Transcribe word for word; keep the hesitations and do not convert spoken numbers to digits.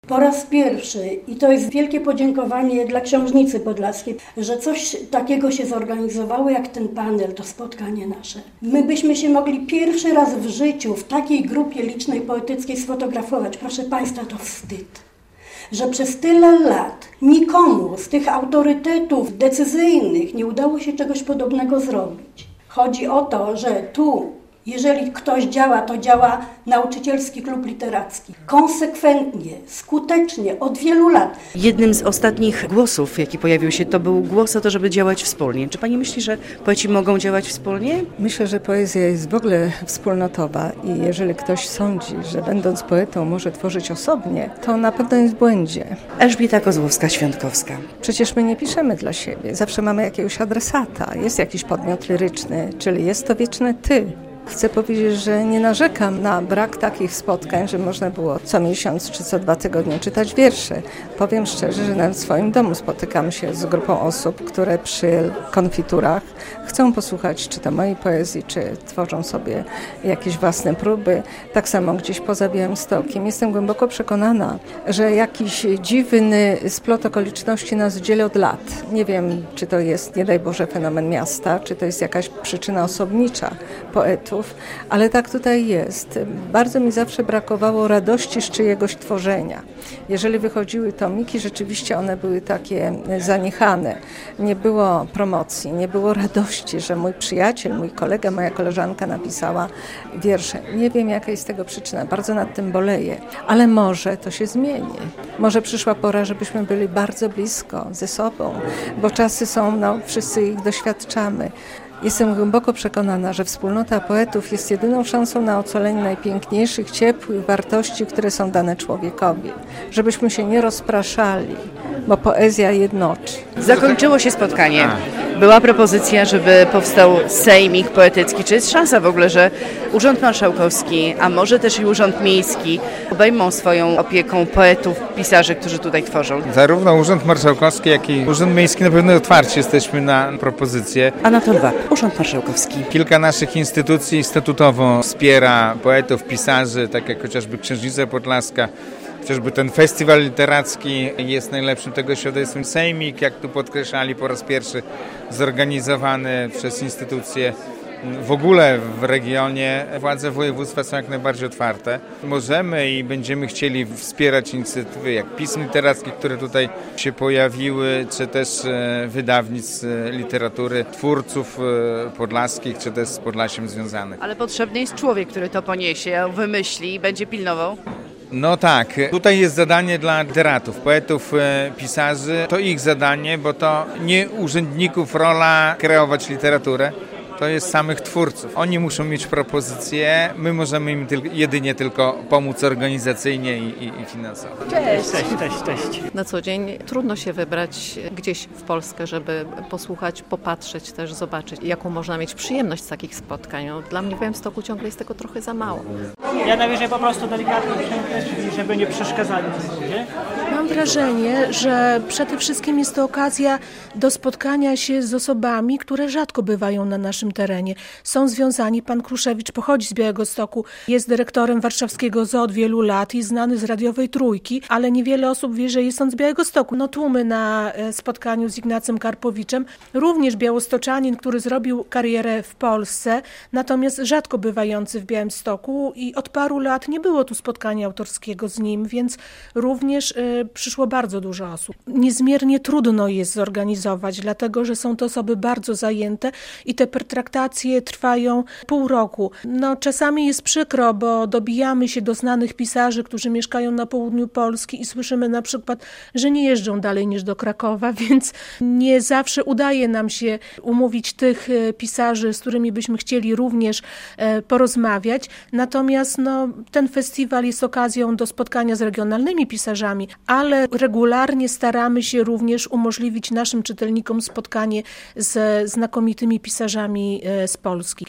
Po raz pierwszy, i to jest wielkie podziękowanie dla Książnicy Podlaskiej, że coś takiego się zorganizowało jak ten panel, to spotkanie nasze. My byśmy się mogli pierwszy raz w życiu w takiej grupie licznej poetyckiej sfotografować. Proszę Państwa, to wstyd, że przez tyle lat nikomu z tych autorytetów decyzyjnych nie udało się czegoś podobnego zrobić. Chodzi o to, że tu, jeżeli ktoś działa, to działa Nauczycielski Klub Literacki. Konsekwentnie, skutecznie, od wielu lat. Jednym z ostatnich głosów, jaki pojawił się, to był głos o to, żeby działać wspólnie. Czy pani myśli, że poeci mogą działać wspólnie? Myślę, że poezja jest w ogóle wspólnotowa i jeżeli ktoś sądzi, że będąc poetą może tworzyć osobnie, to na pewno jest w błędzie. Elżbieta Kozłowska-Świątkowska. Przecież my nie piszemy dla siebie. Zawsze mamy jakiegoś adresata. Jest jakiś podmiot liryczny, czyli jest to wieczne ty. Chcę powiedzieć, że nie narzekam na brak takich spotkań, że można było co miesiąc czy co dwa tygodnie czytać wiersze. Powiem szczerze, że nawet w swoim domu spotykam się z grupą osób, które przy konfiturach chcą posłuchać czy to mojej poezji, czy tworzą sobie jakieś własne próby. Tak samo gdzieś poza Białymstokiem. Jestem głęboko przekonana, że jakiś dziwny splot okoliczności nas dzieli od lat. Nie wiem, czy to jest, nie daj Boże, fenomen miasta, czy to jest jakaś przyczyna osobnicza poetów, ale tak tutaj jest. Bardzo mi zawsze brakowało radości z czyjegoś tworzenia. Jeżeli wychodziły tomiki, rzeczywiście one były takie zaniechane. Nie było promocji, nie było radości, że mój przyjaciel, mój kolega, moja koleżanka napisała wiersze. Nie wiem, jaka jest tego przyczyna. Bardzo nad tym boleję, ale może to się zmieni. Może przyszła pora, żebyśmy byli bardzo blisko ze sobą, bo czasy są, no, wszyscy ich doświadczamy. Jestem głęboko przekonana, że wspólnota poetów jest jedyną szansą na ocalenie najpiękniejszych, ciepłych wartości, które są dane człowiekowi. Żebyśmy się nie rozpraszali, bo poezja jednoczy. Zakończyło się spotkanie. Była propozycja, żeby powstał sejmik poetycki. Czy jest szansa w ogóle, że Urząd Marszałkowski, a może też i Urząd Miejski obejmą swoją opieką poetów, pisarzy, którzy tutaj tworzą? Zarówno Urząd Marszałkowski, jak i Urząd Miejski na pewno otwarci jesteśmy na propozycje. Anatol Wap, Urząd Marszałkowski. Kilka naszych instytucji statutowo wspiera poetów, pisarzy, tak jak chociażby Księżnica Podlaska. Chociażby ten festiwal literacki jest najlepszym tego świadectwem. Sejmik, jak tu podkreślali, po raz pierwszy zorganizowany przez instytucje w ogóle w regionie. Władze województwa są jak najbardziej otwarte. Możemy i będziemy chcieli wspierać inicjatywy jak pism literackich, które tutaj się pojawiły, czy też wydawnictw literatury, twórców podlaskich, czy też z Podlasiem związanych. Ale potrzebny jest człowiek, który to poniesie, wymyśli i będzie pilnował. No tak, tutaj jest zadanie dla literatów, poetów, pisarzy. To ich zadanie, bo to nie urzędników rola kreować literaturę. To jest samych twórców. Oni muszą mieć propozycje, my możemy im tylko, jedynie tylko pomóc organizacyjnie i, i, i finansowo. Cześć. Cześć, cześć, cześć. Na co dzień trudno się wybrać gdzieś w Polskę, żeby posłuchać, popatrzeć też, zobaczyć, jaką można mieć przyjemność z takich spotkań. No, dla mnie w Białymstoku ciągle jest tego trochę za mało. Ja najwyżej po prostu delikatnie przemknę, żeby nie przeszkadzali ludzie. Mam wrażenie, że przede wszystkim jest to okazja do spotkania się z osobami, które rzadko bywają na naszym terenie. Są związani, pan Kruszewicz pochodzi z Białegostoku, jest dyrektorem warszawskiego zoo od wielu lat i znany z radiowej Trójki, ale niewiele osób wie, że jest on z Białegostoku. No tłumy na spotkaniu z Ignacym Karpowiczem, również białostoczanin, który zrobił karierę w Polsce, natomiast rzadko bywający w Białymstoku i od paru lat nie było tu spotkania autorskiego z nim, więc również y, przyszło bardzo dużo osób. Niezmiernie trudno jest zorganizować, dlatego że są to osoby bardzo zajęte i te pertraktacje trwają pół roku. No, czasami jest przykro, bo dobijamy się do znanych pisarzy, którzy mieszkają na południu Polski i słyszymy na przykład, że nie jeżdżą dalej niż do Krakowa, więc nie zawsze udaje nam się umówić tych pisarzy, z którymi byśmy chcieli również porozmawiać. Natomiast no, ten festiwal jest okazją do spotkania z regionalnymi pisarzami, ale regularnie staramy się również umożliwić naszym czytelnikom spotkanie ze znakomitymi pisarzami z Polski.